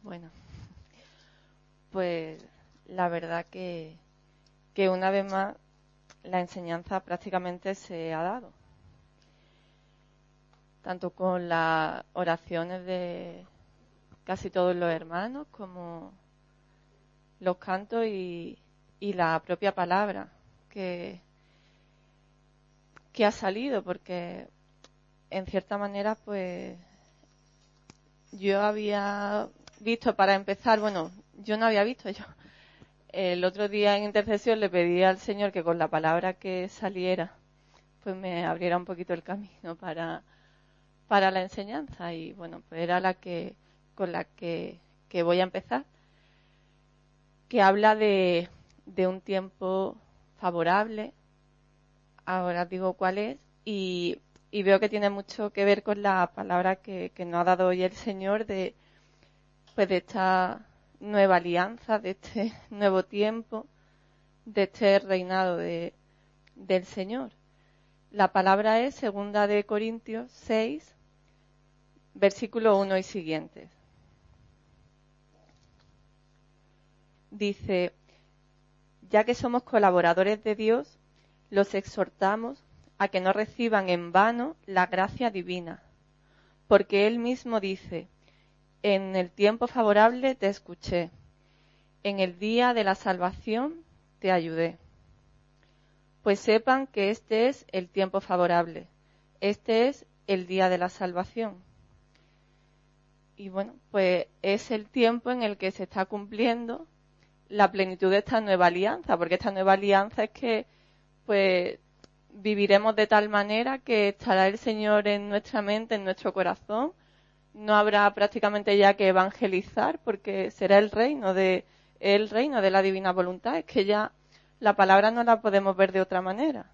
Bueno, pues la verdad que una vez más la enseñanza prácticamente se ha dado. Tanto con las oraciones de casi todos los hermanos como los cantos y la propia palabra que ha salido, porque en cierta manera pues yo había visto, para empezar, yo no había visto, yo el otro día en intercesión le pedí al Señor que con la palabra que saliera pues me abriera un poquito el camino para la enseñanza, y bueno, pues era con la que voy a empezar, que habla de un tiempo favorable. Ahora digo cuál es, y veo que tiene mucho que ver con la palabra que nos ha dado hoy el Señor de esta nueva alianza, de este nuevo tiempo, de este reinado del Señor. La palabra es 2 de Corintios 6, versículo 1 y siguientes. Dice: ya que somos colaboradores de Dios, los exhortamos a que no reciban en vano la gracia divina, porque Él mismo dice: en el tiempo favorable te escuché, en el día de la salvación te ayudé. Pues sepan que este es el tiempo favorable, este es el día de la salvación. Y bueno, pues es el tiempo en el que se está cumpliendo la plenitud de esta nueva alianza, porque esta nueva alianza es que pues viviremos de tal manera que estará el Señor en nuestra mente, en nuestro corazón. No habrá prácticamente ya que evangelizar, porque será el reino de la divina voluntad. Es que ya la palabra no la podemos ver de otra manera.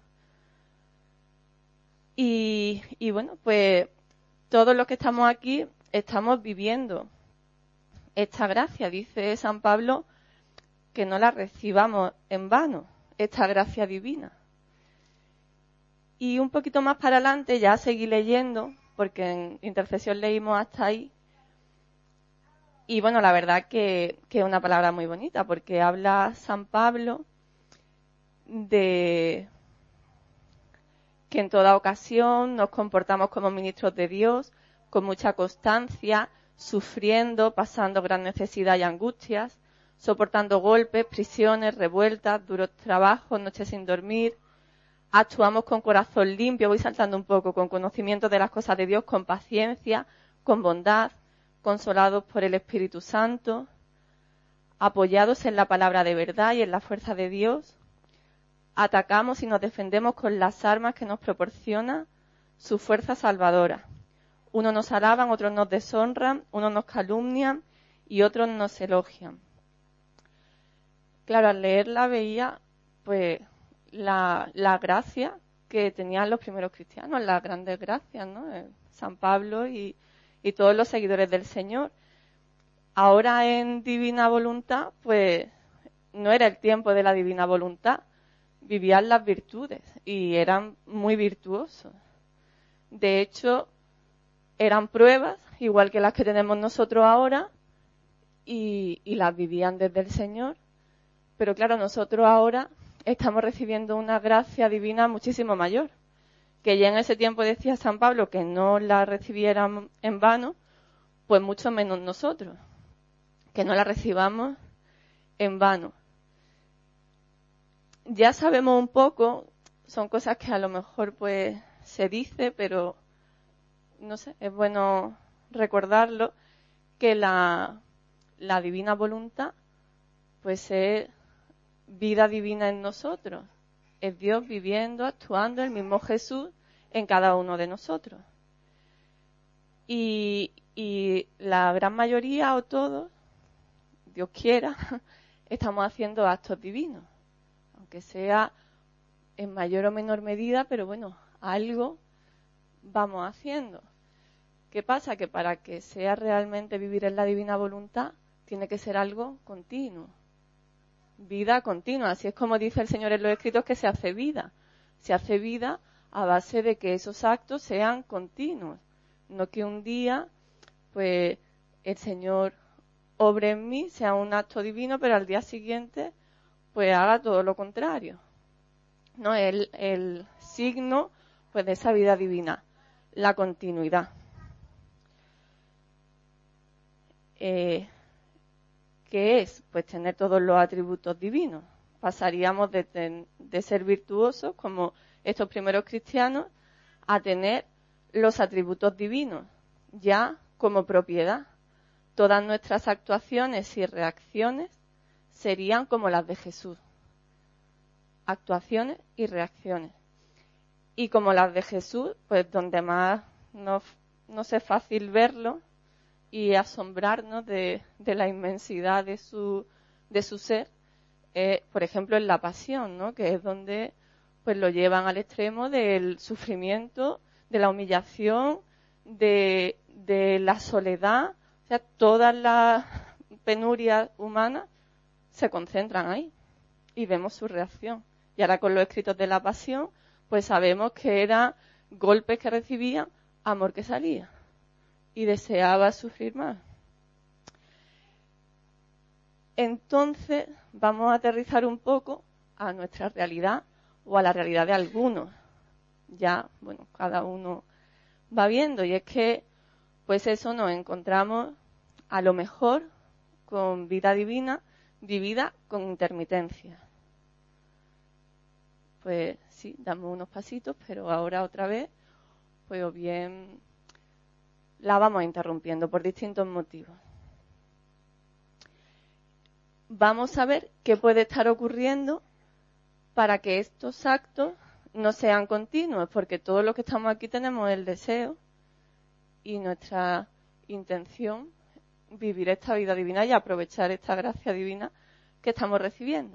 Y bueno, pues todos los que estamos aquí estamos viviendo esta gracia. Dice San Pablo que no la recibamos en vano, esta gracia divina. Y un poquito más para adelante ya seguí leyendo, porque en intercesión leímos hasta ahí. Y bueno, la verdad que es una palabra muy bonita, porque habla San Pablo de que en toda ocasión nos comportamos como ministros de Dios, con mucha constancia, sufriendo, pasando gran necesidad y angustias, soportando golpes, prisiones, revueltas, duros trabajos, noches sin dormir. Actuamos con corazón limpio, voy saltando un poco, con conocimiento de las cosas de Dios, con paciencia, con bondad, consolados por el Espíritu Santo, apoyados en la palabra de verdad y en la fuerza de Dios. Atacamos y nos defendemos con las armas que nos proporciona su fuerza salvadora. Unos nos alaban, otros nos deshonran, unos nos calumnian y otros nos elogian. Claro, al leerla veía pues la gracia que tenían los primeros cristianos, las grandes gracias, ¿no? San Pablo y todos los seguidores del Señor. Ahora en divina voluntad, pues no era el tiempo de la divina voluntad, vivían las virtudes y eran muy virtuosos. De hecho, eran pruebas, igual que las que tenemos nosotros ahora, y las vivían desde el Señor. Pero claro, nosotros ahora estamos recibiendo una gracia divina muchísimo mayor, que ya en ese tiempo decía San Pablo que no la recibieran en vano, pues mucho menos nosotros, que no la recibamos en vano. Ya sabemos un poco, son cosas que a lo mejor pues se dice, pero no sé, es bueno recordarlo, que la divina voluntad pues es vida divina en nosotros, es Dios viviendo, actuando, el mismo Jesús en cada uno de nosotros. Y la gran mayoría o todos, Dios quiera, estamos haciendo actos divinos, aunque sea en mayor o menor medida, pero bueno, algo vamos haciendo. ¿Qué pasa? Que para que sea realmente vivir en la divina voluntad, tiene que ser algo continuo. Vida continua. Así es como dice el Señor en los Escritos, que se hace vida. Se hace vida a base de que esos actos sean continuos. No que un día, pues, el Señor obre en mí, sea un acto divino, pero al día siguiente pues haga todo lo contrario, ¿no? El signo pues de esa vida divina, la continuidad. ¿Qué es? Pues tener todos los atributos divinos. Pasaríamos de ser virtuosos, como estos primeros cristianos, a tener los atributos divinos, ya como propiedad. Todas nuestras actuaciones y reacciones serían como las de Jesús. Actuaciones y reacciones. Y como las de Jesús, pues donde más nos es fácil verlo y asombrarnos de la inmensidad de su ser, por ejemplo, en la pasión, ¿no? Que es donde pues lo llevan al extremo del sufrimiento, de la humillación, de la soledad. O sea, todas las penurias humanas se concentran ahí y vemos su reacción. Y ahora con los escritos de la pasión, pues sabemos que eran golpes que recibían, amor que salía y deseaba sufrir más. Entonces vamos a aterrizar un poco a nuestra realidad o a la realidad de algunos. Ya, bueno, cada uno va viendo, y es que pues eso nos encontramos a lo mejor con vida divina vivida con intermitencia. Pues sí, damos unos pasitos, pero ahora otra vez, pues o bien la vamos interrumpiendo por distintos motivos. Vamos a ver qué puede estar ocurriendo para que estos actos no sean continuos, porque todos los que estamos aquí tenemos el deseo y nuestra intención vivir esta vida divina y aprovechar esta gracia divina que estamos recibiendo.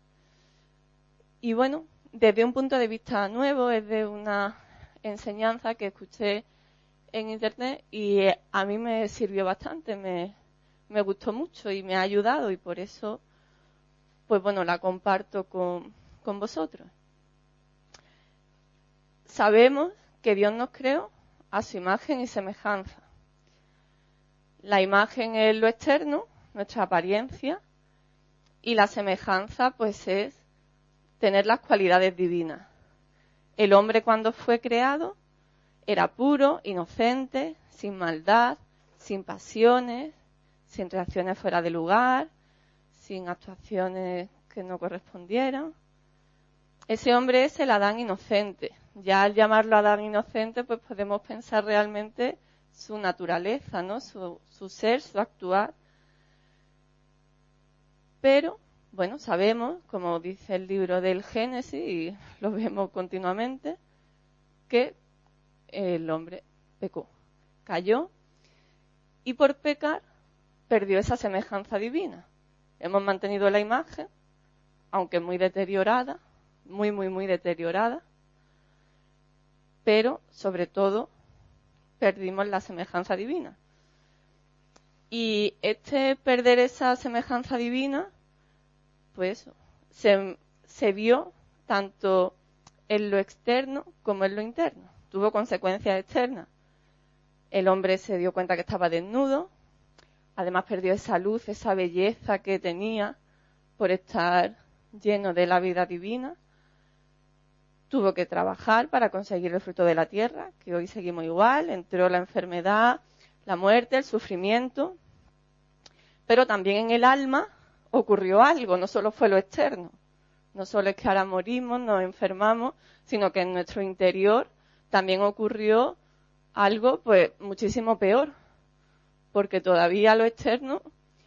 Y bueno, desde un punto de vista nuevo, es de una enseñanza que escuché en internet y a mí me sirvió bastante, me gustó mucho y me ha ayudado, y por eso pues bueno, la comparto con vosotros. Sabemos que Dios nos creó a su imagen y semejanza. La imagen es lo externo, nuestra apariencia, y la semejanza pues es tener las cualidades divinas. El hombre, cuando fue creado, era puro, inocente, sin maldad, sin pasiones, sin reacciones fuera de lugar, sin actuaciones que no correspondieran. Ese hombre es el Adán inocente. Ya al llamarlo Adán inocente, pues podemos pensar realmente su naturaleza, ¿no? Su ser, su actuar. Pero, bueno, sabemos, como dice el libro del Génesis, y lo vemos continuamente, que el hombre pecó, cayó, y por pecar perdió esa semejanza divina. Hemos mantenido la imagen, aunque muy deteriorada, muy deteriorada, pero sobre todo perdimos la semejanza divina. Y perder esa semejanza divina, pues se vio tanto en lo externo como en lo interno. Tuvo consecuencias externas. El hombre se dio cuenta que estaba desnudo, además perdió esa luz, esa belleza que tenía por estar lleno de la vida divina. Tuvo que trabajar para conseguir el fruto de la tierra, que hoy seguimos igual. Entró la enfermedad, la muerte, el sufrimiento. Pero también en el alma ocurrió algo, no solo fue lo externo. No solo es que ahora morimos, nos enfermamos, sino que en nuestro interior también ocurrió algo pues muchísimo peor, porque todavía lo externo.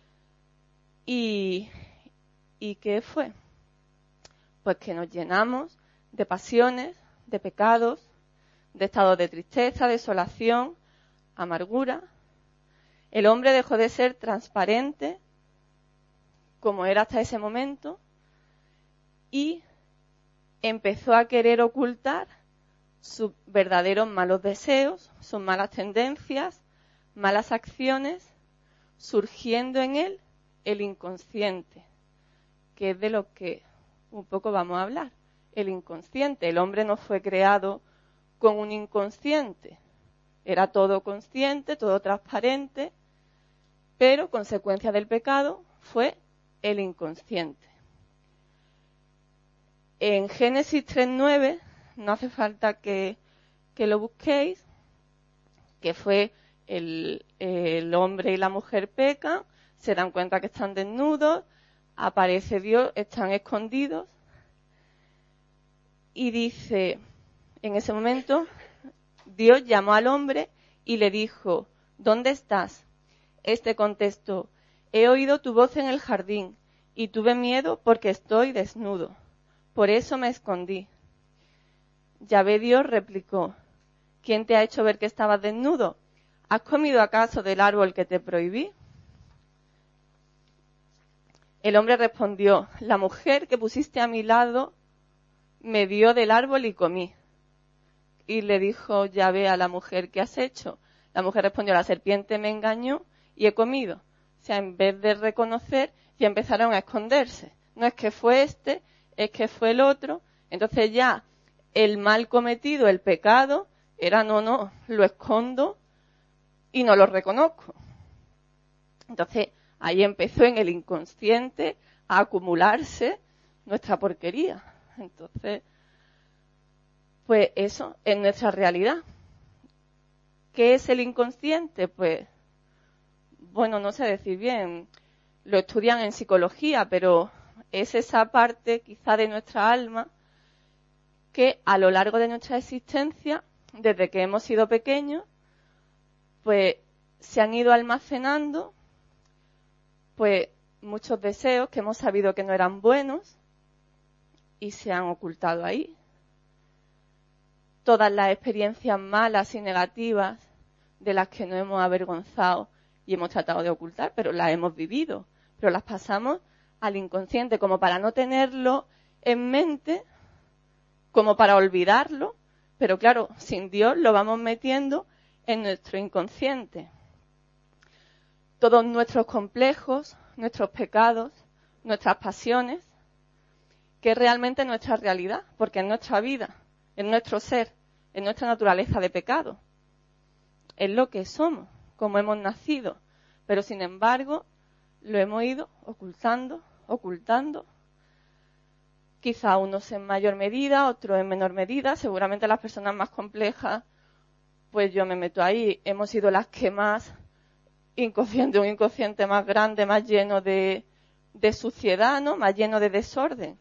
¿Y qué fue? Pues que nos llenamos de pasiones, de pecados, de estados de tristeza, desolación, amargura. El hombre dejó de ser transparente, como era hasta ese momento, y empezó a querer ocultar sus verdaderos malos deseos, sus malas tendencias, malas acciones, surgiendo en él el inconsciente, que es de lo que un poco vamos a hablar. El inconsciente. El hombre no fue creado con un inconsciente. Era todo consciente, todo transparente, pero consecuencia del pecado fue el inconsciente. En Génesis 3:9, no hace falta que lo busquéis, que fue el hombre y la mujer pecan, se dan cuenta que están desnudos, aparece Dios, están escondidos, y dice, en ese momento, Dios llamó al hombre y le dijo, ¿dónde estás? Este contestó, he oído tu voz en el jardín y tuve miedo porque estoy desnudo. Por eso me escondí. Yahvé Dios replicó, ¿quién te ha hecho ver que estabas desnudo? ¿Has comido acaso del árbol que te prohibí? El hombre respondió, la mujer que pusiste a mi lado me dio del árbol y comí. Y le dijo Yahvé a la mujer, ¿qué has hecho? La mujer respondió, la serpiente me engañó y he comido. O sea, en vez de reconocer, ya empezaron a esconderse. No es que fue este, es que fue el otro. Entonces ya el mal cometido, el pecado, era no, lo escondo y no lo reconozco. Entonces ahí empezó en el inconsciente a acumularse nuestra porquería. Entonces, pues eso es nuestra realidad. ¿Qué es el inconsciente? Pues, bueno, no sé decir bien, lo estudian en psicología, pero es esa parte quizá de nuestra alma que a lo largo de nuestra existencia, desde que hemos sido pequeños, pues se han ido almacenando pues muchos deseos que hemos sabido que no eran buenos y se han ocultado ahí. Todas las experiencias malas y negativas de las que nos hemos avergonzado y hemos tratado de ocultar, pero las hemos vivido, pero las pasamos al inconsciente como para no tenerlo en mente, como para olvidarlo, pero claro, sin Dios lo vamos metiendo en nuestro inconsciente. Todos nuestros complejos, nuestros pecados, nuestras pasiones, que es realmente nuestra realidad, porque es nuestra vida, es nuestro ser, es nuestra naturaleza de pecado, es lo que somos, como hemos nacido, pero sin embargo lo hemos ido ocultando, quizá unos en mayor medida, otros en menor medida, seguramente las personas más complejas, pues yo me meto ahí, hemos sido las que más un inconsciente más grande, más lleno de suciedad, ¿no? Más lleno de desorden.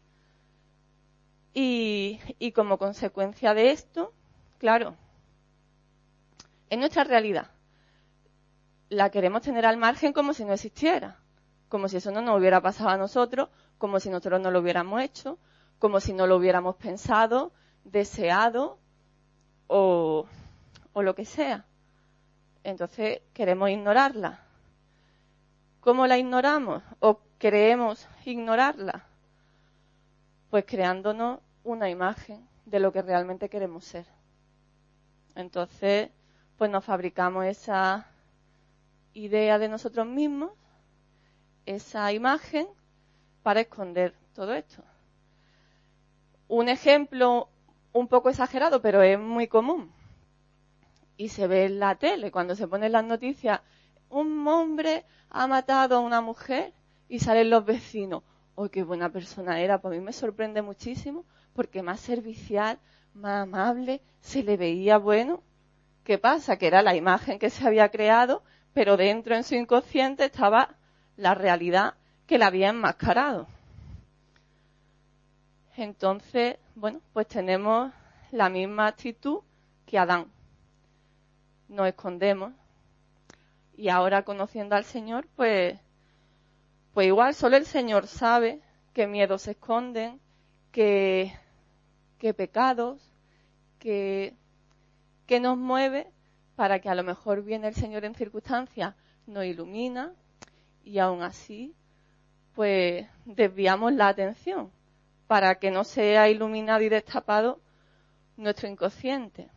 Y como consecuencia de esto, claro, es nuestra realidad. La queremos tener al margen como si no existiera, como si eso no nos hubiera pasado a nosotros, como si nosotros no lo hubiéramos hecho, como si no lo hubiéramos pensado, deseado o lo que sea. Entonces queremos ignorarla. ¿Cómo la ignoramos? ¿O creemos ignorarla? Pues creándonos una imagen de lo que realmente queremos ser. Entonces, pues nos fabricamos esa idea de nosotros mismos, esa imagen, para esconder todo esto. Un ejemplo un poco exagerado, pero es muy común. Y se ve en la tele, cuando se ponen las noticias, un hombre ha matado a una mujer y salen los vecinos. ¡Oh, qué buena persona era! Pues a mí me sorprende muchísimo porque más servicial, más amable, se le veía bueno. ¿Qué pasa? Que era la imagen que se había creado, pero dentro en su inconsciente estaba la realidad que la había enmascarado. Entonces, bueno, pues tenemos la misma actitud que Adán. Nos escondemos y ahora conociendo al Señor, pues igual solo el Señor sabe qué miedos se esconden, qué pecados, qué nos mueve, para que a lo mejor viene el Señor en circunstancias, nos ilumina y aún así pues desviamos la atención para que no sea iluminado y destapado nuestro inconsciente.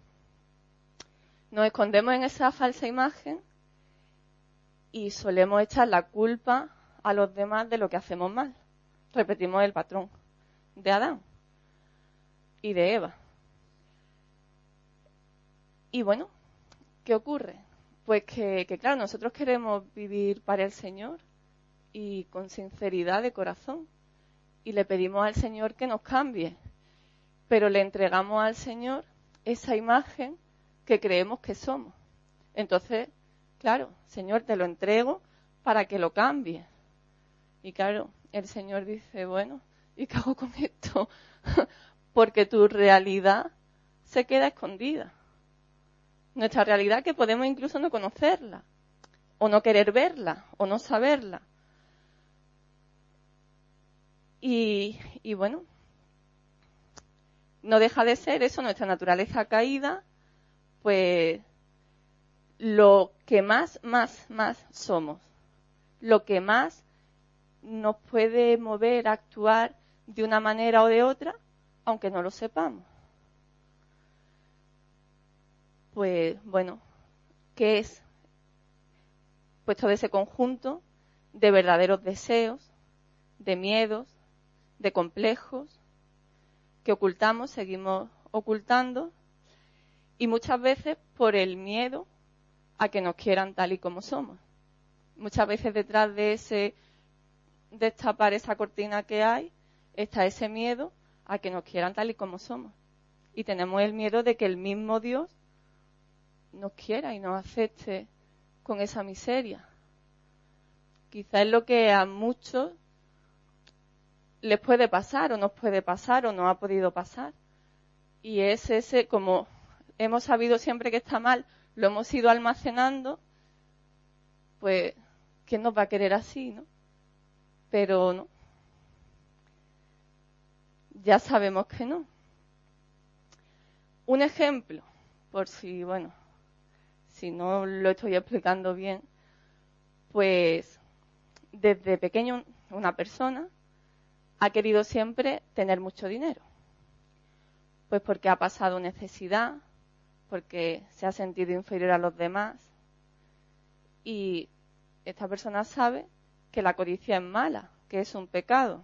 Nos escondemos en esa falsa imagen y solemos echar la culpa a los demás de lo que hacemos mal. Repetimos el patrón de Adán y de Eva. Y bueno, ¿qué ocurre? Pues que claro, nosotros queremos vivir para el Señor y con sinceridad de corazón. Y le pedimos al Señor que nos cambie. Pero le entregamos al Señor esa imagen que creemos que somos. Entonces, claro, Señor, te lo entrego para que lo cambie. Y claro, el Señor dice, bueno, ¿y qué hago con esto? Porque tu realidad se queda escondida. Nuestra realidad que podemos incluso no conocerla, o no querer verla, o no saberla. Y bueno, no deja de ser eso, nuestra naturaleza caída, pues lo que más somos, lo que más nos puede mover a actuar de una manera o de otra, aunque no lo sepamos. Pues bueno, ¿qué es? Pues todo ese conjunto de verdaderos deseos, de miedos, de complejos que ocultamos, seguimos ocultando, y muchas veces por el miedo a que nos quieran tal y como somos. Muchas veces detrás de ese destapar esa cortina que hay está ese miedo a que nos quieran tal y como somos. Y tenemos el miedo de que el mismo Dios nos quiera y nos acepte con esa miseria. Quizás es lo que a muchos les puede pasar o nos puede pasar o nos ha podido pasar. Y es ese, como hemos sabido siempre que está mal, lo hemos ido almacenando, pues, ¿quién nos va a querer así, no? Pero no. Ya sabemos que no. Un ejemplo, por si, bueno, si no lo estoy explicando bien, pues desde pequeño una persona ha querido siempre tener mucho dinero. Pues porque ha pasado necesidad, porque se ha sentido inferior a los demás. Y esta persona sabe que la codicia es mala, que es un pecado.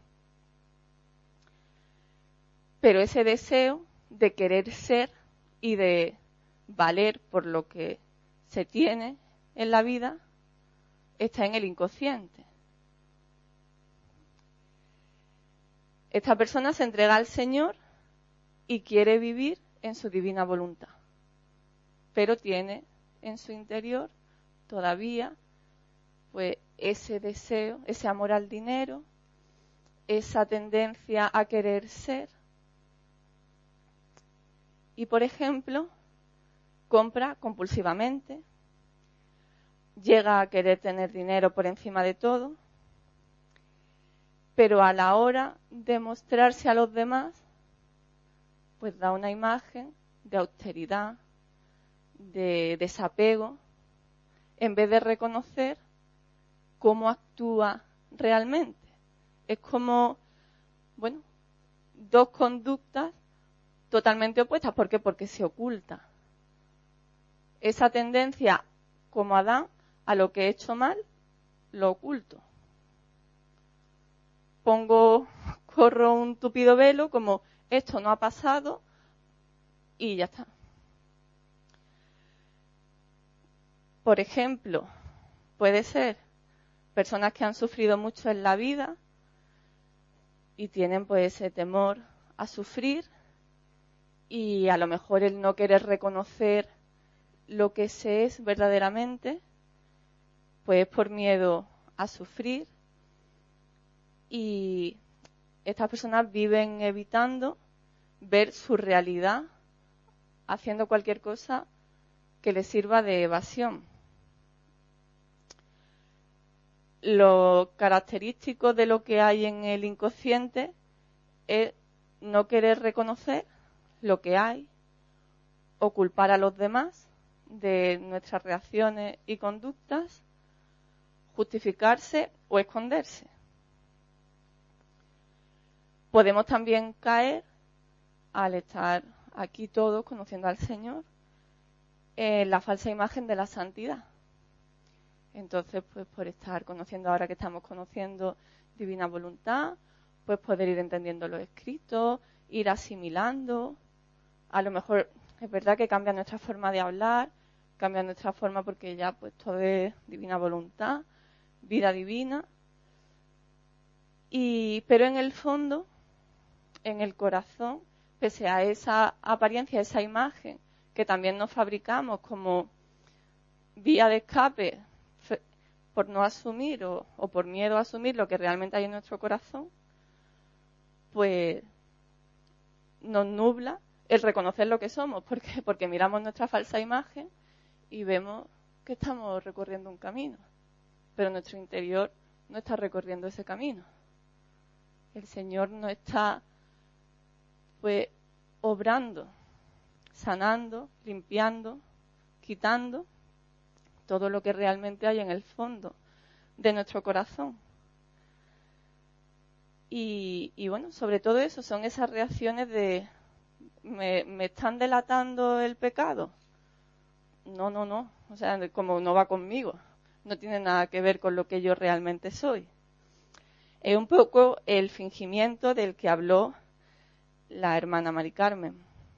Pero ese deseo de querer ser y de valer por lo que se tiene en la vida está en el inconsciente. Esta persona se entrega al Señor y quiere vivir en su divina voluntad, pero tiene en su interior todavía pues ese deseo, ese amor al dinero, esa tendencia a querer ser. Y, por ejemplo, compra compulsivamente, llega a querer tener dinero por encima de todo, pero a la hora de mostrarse a los demás, pues da una imagen de austeridad, de desapego, en vez de reconocer cómo actúa realmente. Es como, bueno, dos conductas totalmente opuestas. ¿Por qué? Porque se oculta. Esa tendencia, como Adán, a lo que he hecho mal, lo oculto. Corro un tupido velo, como esto no ha pasado, y ya está. Por ejemplo, puede ser personas que han sufrido mucho en la vida y tienen pues ese temor a sufrir, y a lo mejor el no querer reconocer lo que se es verdaderamente, pues por miedo a sufrir, y estas personas viven evitando ver su realidad, haciendo cualquier cosa que les sirva de evasión. Lo característico de lo que hay en el inconsciente es no querer reconocer lo que hay, o culpar a los demás de nuestras reacciones y conductas, justificarse o esconderse. Podemos también caer, al estar aquí todos conociendo al Señor, en la falsa imagen de la santidad. Entonces, pues por estar conociendo, ahora que estamos conociendo divina voluntad, pues poder ir entendiendo los escritos, ir asimilando. A lo mejor es verdad que cambia nuestra forma de hablar, cambiar nuestra forma porque ya pues todo es divina voluntad, vida divina. Pero en el fondo, en el corazón, pese a esa apariencia, esa imagen que también nos fabricamos como vía de escape por no asumir o por miedo a asumir lo que realmente hay en nuestro corazón, pues nos nubla el reconocer lo que somos, porque miramos nuestra falsa imagen y vemos que estamos recorriendo un camino, pero nuestro interior no está recorriendo ese camino. El Señor no está pues obrando, sanando, limpiando, quitando todo lo que realmente hay en el fondo de nuestro corazón. Y bueno, sobre todo eso son esas reacciones de ¿me están delatando el pecado? No, o sea, como no va conmigo, no tiene nada que ver con lo que yo realmente soy. Es un poco el fingimiento del que habló la hermana Mari Carmen.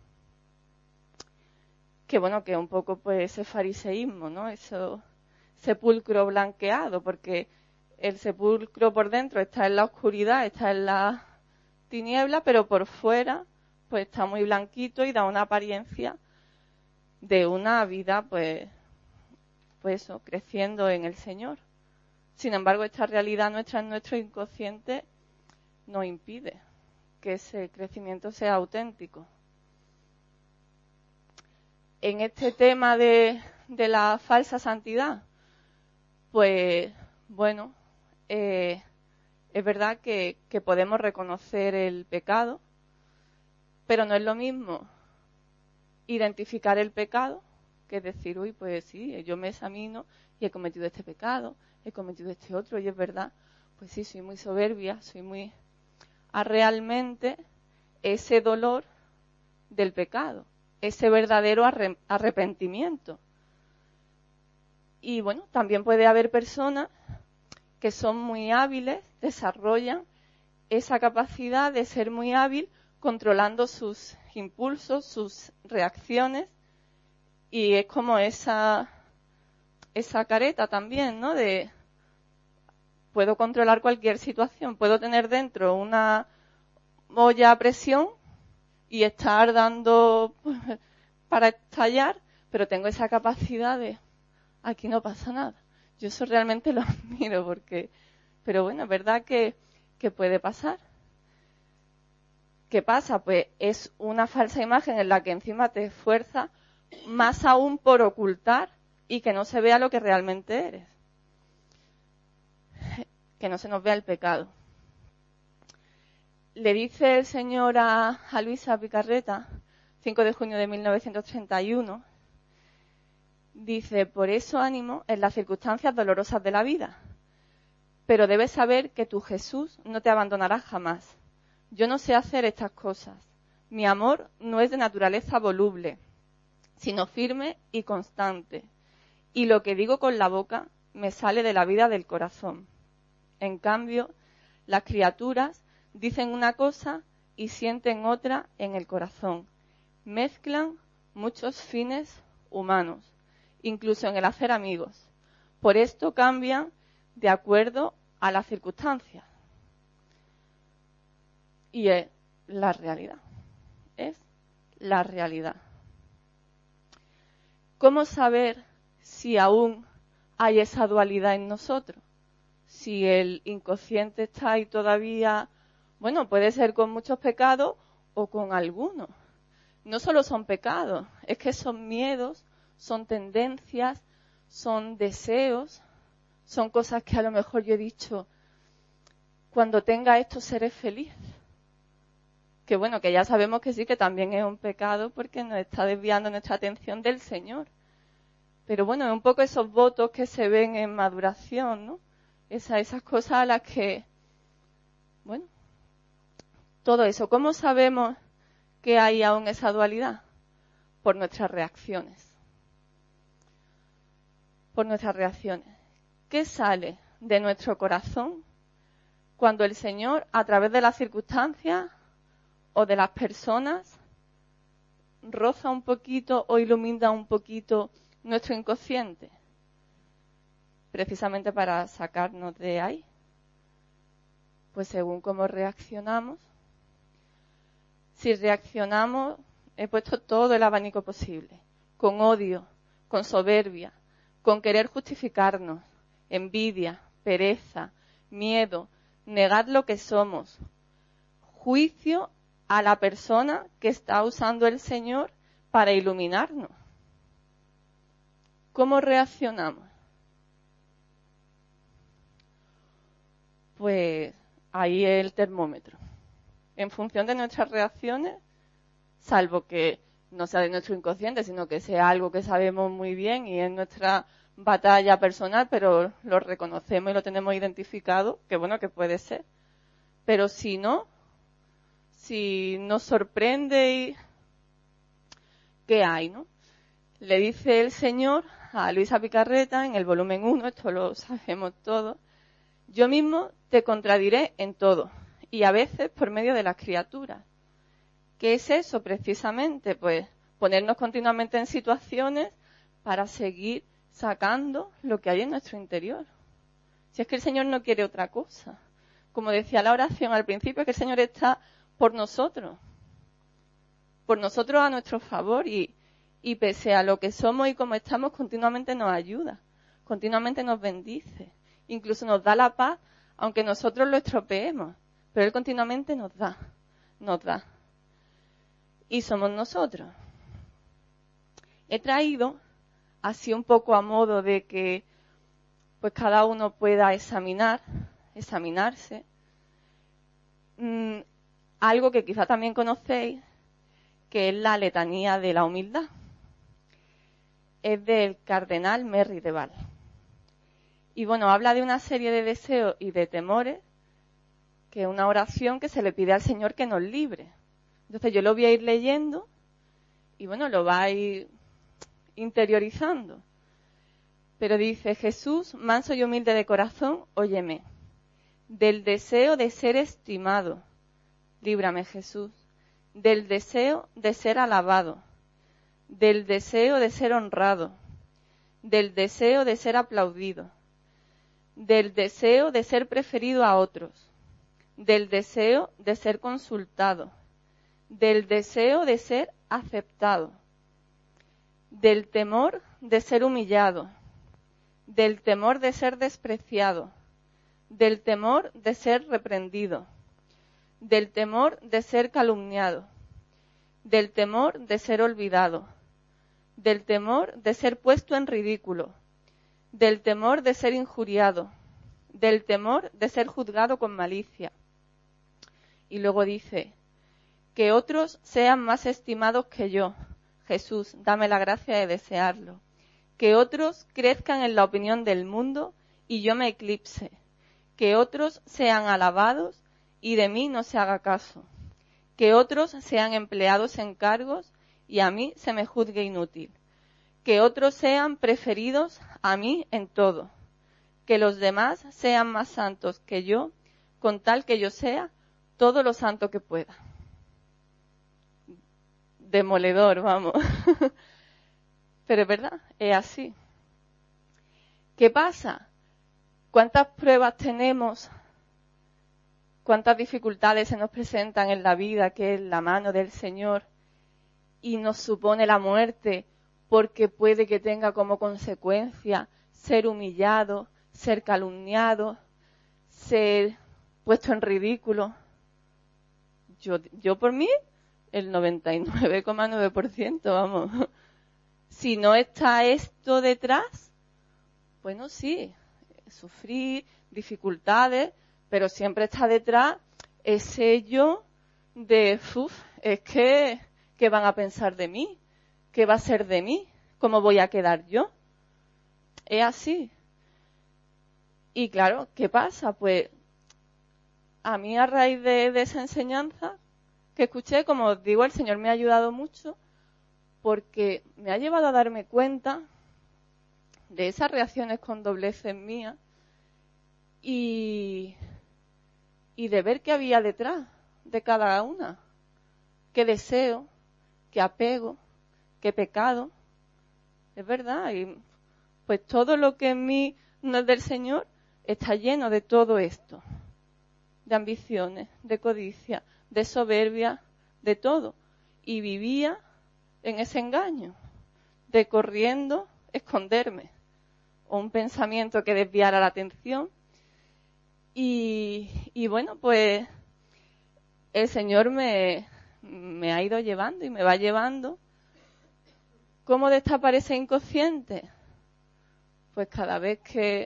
Que bueno, que es un poco pues ese fariseísmo, ¿no? Eso sepulcro blanqueado, porque el sepulcro por dentro está en la oscuridad, está en la tiniebla, pero por fuera pues está muy blanquito y da una apariencia de una vida pues eso, creciendo en el Señor. Sin embargo, esta realidad nuestra en nuestro inconsciente nos impide que ese crecimiento sea auténtico. En este tema de la falsa santidad, pues bueno, es verdad que podemos reconocer el pecado, pero no es lo mismo identificar el pecado que decir, uy, pues sí, yo me examino y he cometido este pecado, he cometido este otro, y es verdad, pues sí, soy muy soberbia, soy muy... a realmente ese dolor del pecado, ese verdadero arrepentimiento. Y bueno, también puede haber personas que son muy hábiles, desarrollan esa capacidad de ser muy hábil controlando sus impulsos, sus reacciones, y es como esa careta también, ¿no? De puedo controlar cualquier situación, puedo tener dentro una olla a presión y estar dando para estallar, pero tengo esa capacidad de aquí no pasa nada. Yo eso realmente lo admiro pero bueno, es verdad que puede pasar. ¿Qué pasa? Pues es una falsa imagen en la que encima te esfuerzas más aún por ocultar y que no se vea lo que realmente eres. Que no se nos vea el pecado. Le dice el Señor a Luisa Picarreta, 5 de junio de 1931, dice, por eso ánimo en las circunstancias dolorosas de la vida, pero debes saber que tu Jesús no te abandonará jamás. Yo no sé hacer estas cosas. Mi amor no es de naturaleza voluble, sino firme y constante. Y lo que digo con la boca me sale de la vida del corazón. En cambio, las criaturas dicen una cosa y sienten otra en el corazón. Mezclan muchos fines humanos, incluso en el hacer amigos. Por esto cambian de acuerdo a las circunstancias. Y es la realidad. Es la realidad. ¿Cómo saber si aún hay esa dualidad en nosotros? Si el inconsciente está ahí todavía, bueno, puede ser con muchos pecados o con algunos. No solo son pecados, es que son miedos, son tendencias, son deseos, son cosas que a lo mejor yo he dicho, cuando tenga esto seré feliz. Que bueno, que ya sabemos que sí, que también es un pecado porque nos está desviando nuestra atención del Señor. Pero bueno, es un poco esos votos que se ven en maduración, ¿no? Esas cosas a las que, bueno, todo eso. ¿Cómo sabemos que hay aún esa dualidad? Por nuestras reacciones. Por nuestras reacciones. ¿Qué sale de nuestro corazón cuando el Señor, a través de las circunstancias o de las personas, roza un poquito o ilumina un poquito nuestro inconsciente? Precisamente para sacarnos de ahí. Pues según cómo reaccionamos, si reaccionamos, he puesto todo el abanico posible, con odio, con soberbia, con querer justificarnos, envidia, pereza, miedo, negar lo que somos, juicio a la persona que está usando el Señor para iluminarnos. ¿Cómo reaccionamos? Pues ahí es el termómetro. En función de nuestras reacciones, salvo que no sea de nuestro inconsciente, sino que sea algo que sabemos muy bien y es nuestra batalla personal, pero lo reconocemos y lo tenemos identificado, que bueno, que puede ser. Pero si no, si nos sorprende, ¿qué hay, no? Le dice el Señor a Luisa Picarreta en el volumen 1, esto lo sabemos todos: yo mismo te contradiré en todo, y a veces por medio de las criaturas. ¿Qué es eso precisamente? Pues ponernos continuamente en situaciones para seguir sacando lo que hay en nuestro interior. Si es que el Señor no quiere otra cosa. Como decía la oración al principio, que el Señor está por nosotros a nuestro favor, y pese a lo que somos y como estamos, continuamente nos ayuda, continuamente nos bendice, incluso nos da la paz, aunque nosotros lo estropeemos, pero Él continuamente nos da. Y somos nosotros. He traído, así un poco a modo de que pues cada uno pueda examinarse, algo que quizá también conocéis, que es la letanía de la humildad. Es del cardenal Merry de Val. Y bueno, habla de una serie de deseos y de temores, que es una oración que se le pide al Señor que nos libre. Entonces yo lo voy a ir leyendo y bueno, lo vais interiorizando. Pero dice: Jesús, manso y humilde de corazón, óyeme. Del deseo de ser estimado, líbrame, Jesús. Del deseo de ser alabado. Del deseo de ser honrado. Del deseo de ser aplaudido. Del deseo de ser preferido a otros. Del deseo de ser consultado. Del deseo de ser aceptado. Del temor de ser humillado. Del temor de ser despreciado. Del temor de ser reprendido. Del temor de ser calumniado. Del temor de ser olvidado. Del temor de ser puesto en ridículo. Del temor de ser injuriado. Del temor de ser juzgado con malicia. Y luego dice: que otros sean más estimados que yo. Jesús, dame la gracia de desearlo. Que otros crezcan en la opinión del mundo y yo me eclipse. Que otros sean alabados y de mí no se haga caso. Que otros sean empleados en cargos y a mí se me juzgue inútil. Que otros sean preferidos a mí en todo. Que los demás sean más santos que yo, con tal que yo sea todo lo santo que pueda. Demoledor, vamos. Pero es verdad, es así. ¿Qué pasa? ¿Cuántas pruebas tenemos? ¿Cuántas dificultades se nos presentan en la vida, que es la mano del Señor, y nos supone la muerte, porque puede que tenga como consecuencia ser humillado, ser calumniado, ser puesto en ridículo? Yo por mí, el 99,9%, vamos. Si no está esto detrás, bueno, sí, sufrir dificultades, pero siempre está detrás ese yo de, es que, ¿qué van a pensar de mí? ¿Qué va a ser de mí? ¿Cómo voy a quedar yo? Es así. Y claro, ¿qué pasa? Pues a mí, a raíz de esa enseñanza que escuché, como os digo, el Señor me ha ayudado mucho, porque me ha llevado a darme cuenta de esas reacciones con dobleces mías y de ver qué había detrás de cada una, qué deseo, qué apego, qué pecado, es verdad. Y pues todo lo que en mí no es del Señor está lleno de todo esto, de ambiciones, de codicia, de soberbia, de todo. Y vivía en ese engaño, de corriendo, esconderme, o un pensamiento que desviara la atención. Y bueno, pues el Señor me ha ido llevando y me va llevando. ¿Cómo destapar ese inconsciente? Pues cada vez que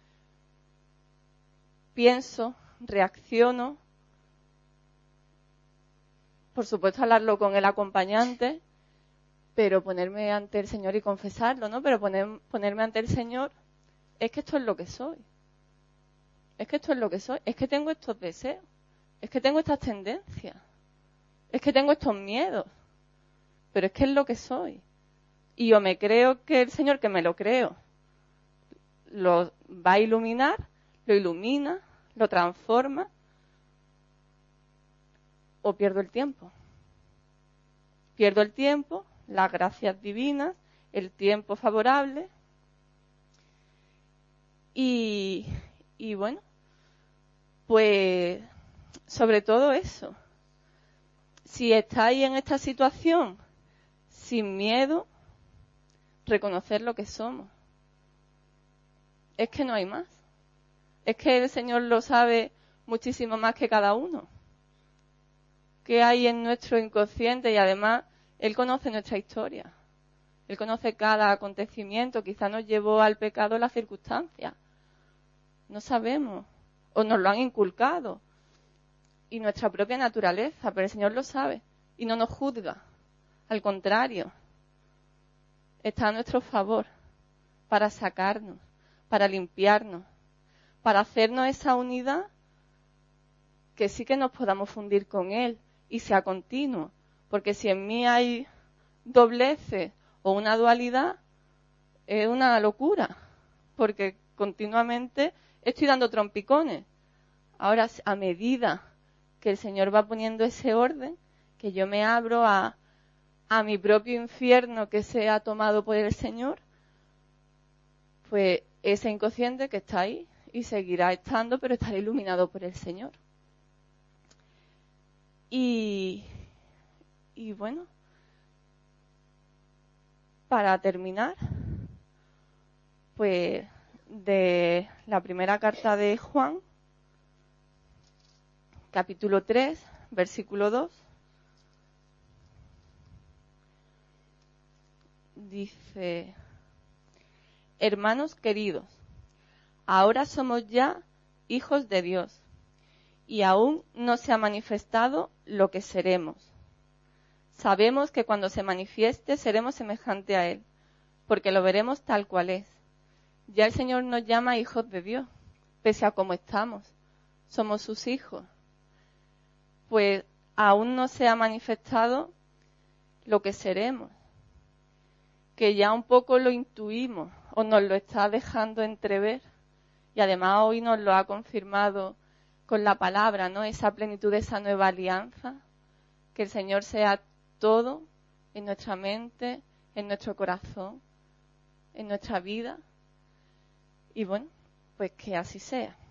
pienso, reacciono, por supuesto hablarlo con el acompañante, pero ponerme ante el Señor y confesarlo, ¿no? Pero ponerme ante el Señor, es que esto es lo que soy. Es que esto es lo que soy. Es que tengo estos deseos. Es que tengo estas tendencias. Es que tengo estos miedos. Pero es que es lo que soy. Y yo me creo que el Señor, que me lo creo, lo va a iluminar, lo ilumina, lo transforma, o pierdo el tiempo. Pierdo el tiempo, las gracias divinas, el tiempo favorable. Y bueno, pues sobre todo eso. Si estáis en esta situación sin miedo, reconocer lo que somos. Es que no hay más. Es que el Señor lo sabe muchísimo más que cada uno. ¿Qué hay en nuestro inconsciente? Y además, Él conoce nuestra historia. Él conoce cada acontecimiento. Quizá nos llevó al pecado las circunstancias. No sabemos. O nos lo han inculcado. Y nuestra propia naturaleza. Pero el Señor lo sabe. Y no nos juzga. Al contrario. Está a nuestro favor. Para sacarnos. Para limpiarnos. Para hacernos esa unidad que sí que nos podamos fundir con Él y sea continuo. Porque si en mí hay dobleces o una dualidad, es una locura. Porque continuamente estoy dando trompicones. Ahora, a medida que el Señor va poniendo ese orden, que yo me abro a mi propio infierno que se ha tomado por el Señor, pues ese inconsciente que está ahí y seguirá estando, pero estará iluminado por el Señor. Y bueno, para terminar, pues de la primera carta de Juan, capítulo 3, versículo 2, dice: hermanos queridos, ahora somos ya hijos de Dios, y aún no se ha manifestado lo que seremos. Sabemos que cuando se manifieste seremos semejante a Él, porque lo veremos tal cual es. Ya el Señor nos llama hijos de Dios, pese a cómo estamos. Somos sus hijos. Pues aún no se ha manifestado lo que seremos, que ya un poco lo intuimos o nos lo está dejando entrever. Y además hoy nos lo ha confirmado con la palabra, ¿no? Esa plenitud de esa nueva alianza, que el Señor sea todo en nuestra mente, en nuestro corazón, en nuestra vida. Y bueno, pues que así sea.